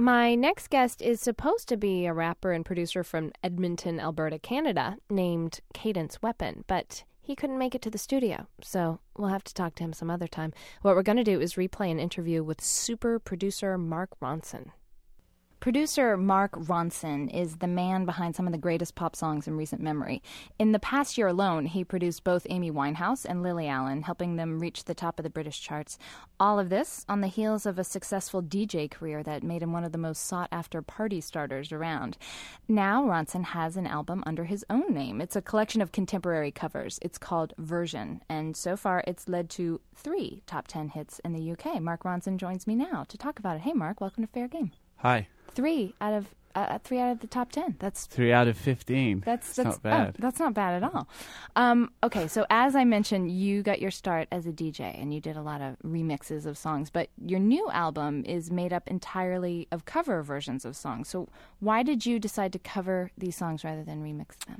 My next guest is supposed to be a rapper and producer from Edmonton, Alberta, Canada, named Cadence Weapon, but he couldn't make it to the studio, so we'll have to talk to him some other time. What we're going to do is replay an interview with super producer Mark Ronson. Producer Mark Ronson is the man behind some of the greatest pop songs in recent memory. In the past year alone, he produced both Amy Winehouse and Lily Allen, helping them reach the top of the British charts. All of this on the heels of a successful DJ career that made him one of the most sought-after party starters around. Now Ronson has an album under his own name. It's a collection of contemporary covers. It's called Version, and so far it's led to 3 top 10 hits in the UK. Mark Ronson joins me now to talk about it. Hey, Mark, welcome to Fair Game. Hi. 3 out of the top 10. That's 3 out of 15. That's not bad. Oh, that's not bad at all. Okay, so as I mentioned, you got your start as a DJ and you did a lot of remixes of songs, but your new album is made up entirely of cover versions of songs. So why did you decide to cover these songs rather than remix them?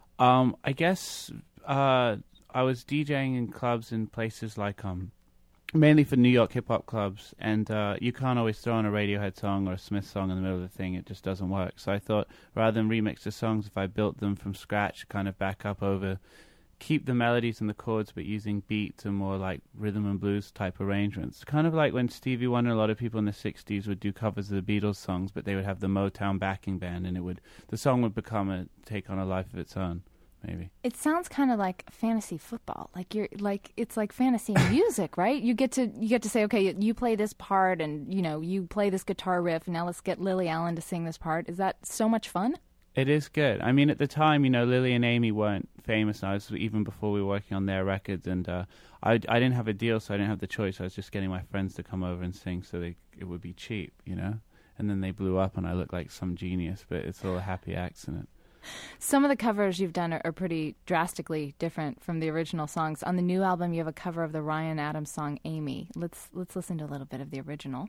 I guess I was DJing in clubs in places like mainly for New York hip-hop clubs, and you can't always throw on a Radiohead song or a Smith song in the middle of the thing. It just doesn't work. So I thought, rather than remix the songs, if I built them from scratch, kind of back up over, keep the melodies and the chords, but using beats and more like rhythm and blues type arrangements. Kind of like when Stevie Wonder and a lot of people in the 60s would do covers of the Beatles songs, but they would have the Motown backing band, and the song would take on a life of its own. Maybe. It sounds kind of like fantasy football. It's like fantasy music, right? You get to say, okay, you play this part, and you play this guitar riff. Now let's get Lily Allen to sing this part. Is that so much fun? It is good. I mean, at the time, Lily and Amy weren't famous. I was even before we were working on their records, and I didn't have a deal, so I didn't have the choice. I was just getting my friends to come over and sing, so it would be cheap, And then they blew up, and I looked like some genius. But it's all a happy accident. Some of the covers you've done are pretty drastically different from the original songs. On the new album, you have a cover of the Ryan Adams song "Amy." Let's listen to a little bit of the original.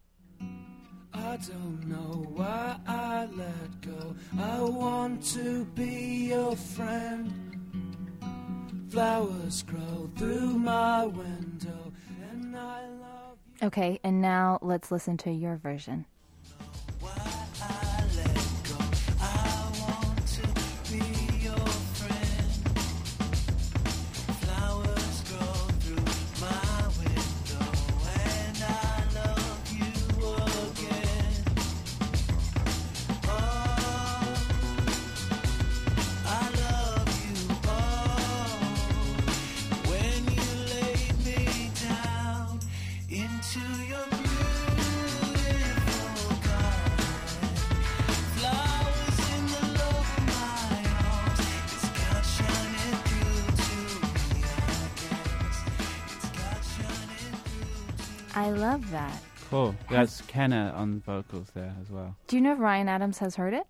I don't know why I let go. I want to be your friend. Flowers grow through my window, and I love you. Okay, and now let's listen to your version. I love that. Cool. That's Kenna on vocals there as well. Do you know if Ryan Adams has heard it?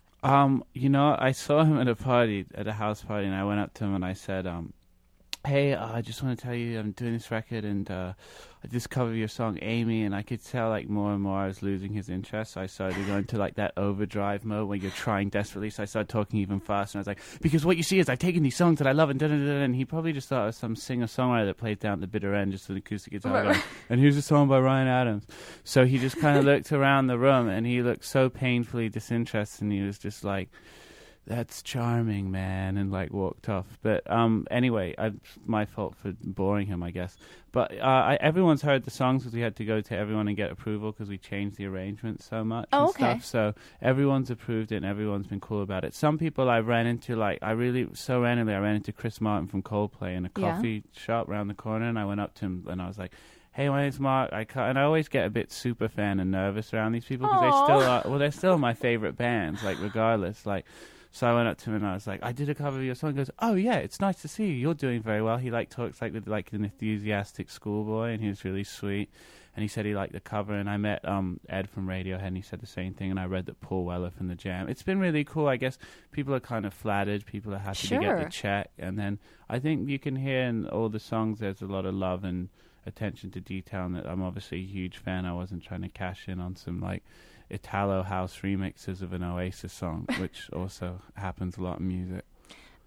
I saw him at a house party, and I went up to him and I said, hey, I just want to tell you I'm doing this record, and I just covered your song Amy, and I could tell like more and more I was losing his interest, so I started going to like that overdrive mode where you're trying desperately, so I started talking even faster, and I was like, because what you see is I've taken these songs that I love, and and he probably just thought I was some singer-songwriter that played down at the bitter end, just an acoustic guitar going, and here's a song by Ryan Adams. So he just kind of looked around the room, and he looked so painfully disinterested, and he was just like, that's charming, man, and like walked off. But anyway, my fault for boring him, I guess. But everyone's heard the songs because we had to go to everyone and get approval because we changed the arrangement so much and stuff. So everyone's approved it and everyone's been cool about it. Some people I ran into, like I ran into Chris Martin from Coldplay in a coffee shop around the corner, and I went up to him and I was like, hey, my name's Mark. And I always get a bit super fan and nervous around these people because they still are. Well, they're still my favorite bands, like regardless, like. So I went up to him and I was like, I did a cover of your song. He goes, oh yeah, it's nice to see you. You're doing very well. He like talks like with like an enthusiastic schoolboy, and he was really sweet. And he said he liked the cover. And I met Ed from Radiohead, and he said the same thing. And I read that Paul Weller from the Jam. It's been really cool. I guess people are kind of flattered. People are happy to get the check. And then I think you can hear in all the songs there's a lot of love and attention to detail. And that I'm obviously a huge fan. I wasn't trying to cash in on some like Italo house remixes of an Oasis song, which also happens a lot in music.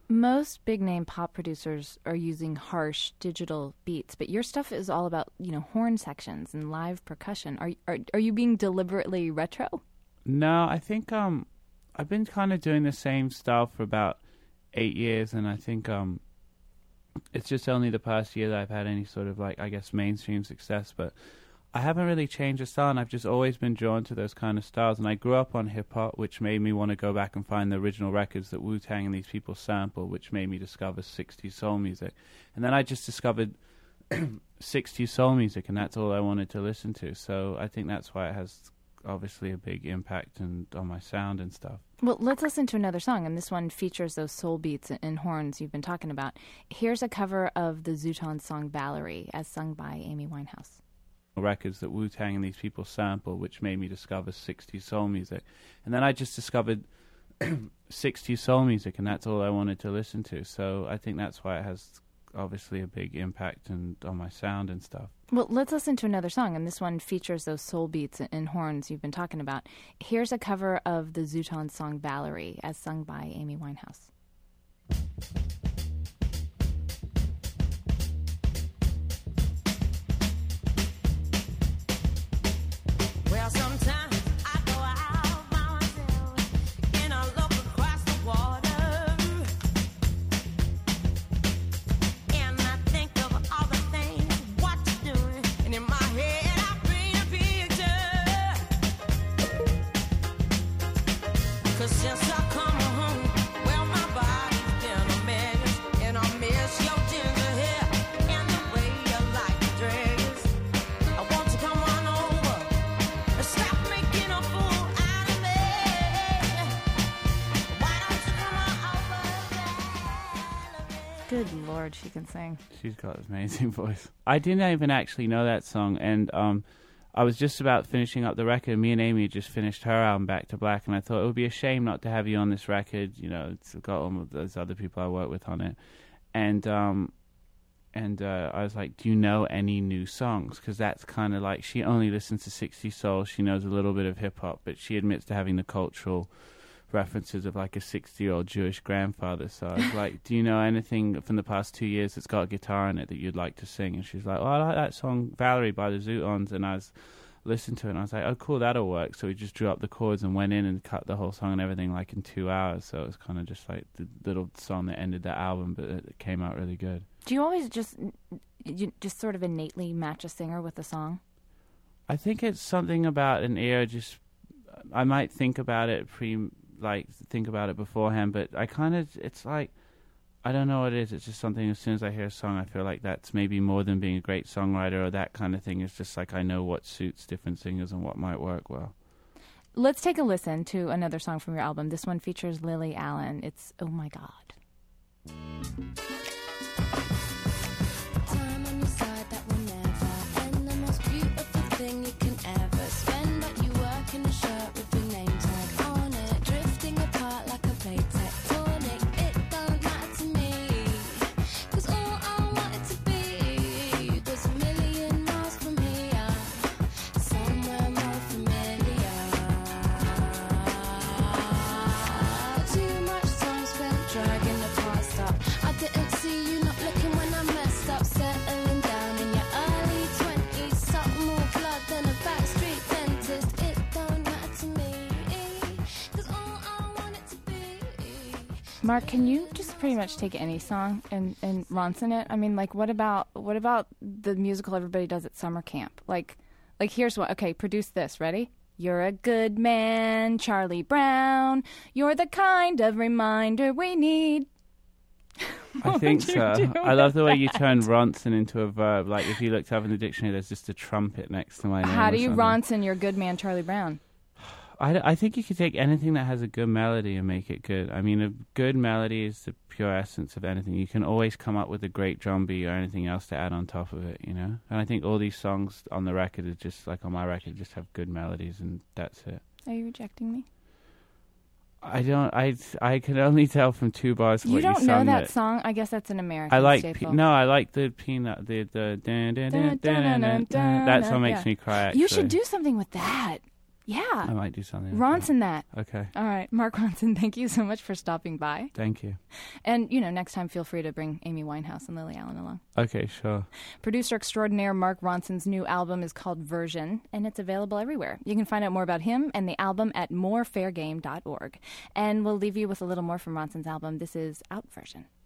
Most big name pop producers are using harsh digital beats, but your stuff is all about, horn sections and live percussion. Are you being deliberately retro? No, I think I've been kind of doing the same stuff for about 8 years, and I think it's just only the past year that I've had any sort of mainstream success, but I haven't really changed the style, and I've just always been drawn to those kind of styles. And I grew up on hip-hop, which made me want to go back and find the original records that Wu-Tang and these people sampled, which made me discover 60s soul music. And then I just discovered 60s soul music, and that's all I wanted to listen to. So I think that's why it has obviously a big impact on my sound and stuff. Well, let's listen to another song, and this one features those soul beats and horns you've been talking about. Here's a cover of the Zootons song Valerie, as sung by Amy Winehouse. Records that Wu-Tang and these people sampled, which made me discover 60s soul music. And then I just discovered 60s soul music, and that's all I wanted to listen to. So I think that's why it has obviously a big impact on my sound and stuff. Well, let's listen to another song, and this one features those soul beats and horns you've been talking about. Here's a cover of the Zootons song Valerie, as sung by Amy Winehouse. Well, sometimes I go out by myself and I look across the water, and I think of all the things what you're doing, and in my head I paint a picture. 'Cause since I come home, well, my body's been a mess, and I miss your ginger hair and the way you like to dress. I want to come on over. Stop making a fool out of me. Why don't you come on over, Valerie? Good Lord, she can sing. She's got an amazing voice. I didn't even actually know that song, and I was just about finishing up the record. Me and Amy had just finished her album, Back to Black, and I thought it would be a shame not to have you on this record. It's got all of those other people I work with on it. And I was like, do you know any new songs? Because that's kind of like, she only listens to 60s soul. She knows a little bit of hip-hop, but she admits to having the cultural references of like a 60-year-old Jewish grandfather. So I was like, do you know anything from the past 2 years that's got a guitar in it that you'd like to sing? And she's like, oh, I like that song Valerie by the Zootons. And I was listening to it, and I was like, oh, cool, that'll work. So we just drew up the chords and went in and cut the whole song and everything like in 2 hours. So it was kind of just like the little song that ended the album, but it came out really good. Do you always just sort of innately match a singer with a song? I think it's something about an ear. Just I might think about it beforehand, but it's like, I don't know what it is. It's just something, as soon as I hear a song, I feel like that's maybe more than being a great songwriter or that kind of thing. It's just like I know what suits different singers and what might work well. Let's take a listen to another song from your album. This one features Lily Allen. It's Oh My God. Time on your side that will never end. The most beautiful thing you can ever spend. But you work in a shirt with your name tag on it, drifting apart like a plate tectonic. It don't matter to me, 'cause all I want it to be was a million miles from here, somewhere more familiar. Too much time spent dragging the past up. I didn't see you not looking when I messed up, settling down in your early 20s, something more blood than a backstreet dentist. It don't matter to me, 'cause all I want it to be. Mark, can you just pretty much take any song and Ronson it? I mean, like, what about the musical everybody does at summer camp? Like here's what. Okay, produce this. Ready? You're a good man, Charlie Brown. You're the kind of reminder we need. I think so. I love the way you turn Ronson into a verb. Like, if you looked up in the dictionary, there's just a trumpet next to my name. How do you something. Ronson your good man, Charlie Brown? I think you could take anything that has a good melody and make it good. I mean, a good melody is the pure essence of anything. You can always come up with a great drum beat or anything else to add on top of it, And I think all these songs on the record are just, like on my record, just have good melodies, and that's it. Are you rejecting me? I don't. I can only tell from 2 bars what you don't know sung that song? I guess that's an American I like staple. I like the peanut. The dun, dun, dun, dun, dun, dun, dun. That song makes me cry. Actually. You should do something with that. Yeah. I might do something. Ronson that. Okay. All right. Mark Ronson, thank you so much for stopping by. Thank you. And, you know, next time feel free to bring Amy Winehouse and Lily Allen along. Okay, sure. Producer extraordinaire Mark Ronson's new album is called Version, and it's available everywhere. You can find out more about him and the album at morefairgame.org. And we'll leave you with a little more from Ronson's album. This is Out Version.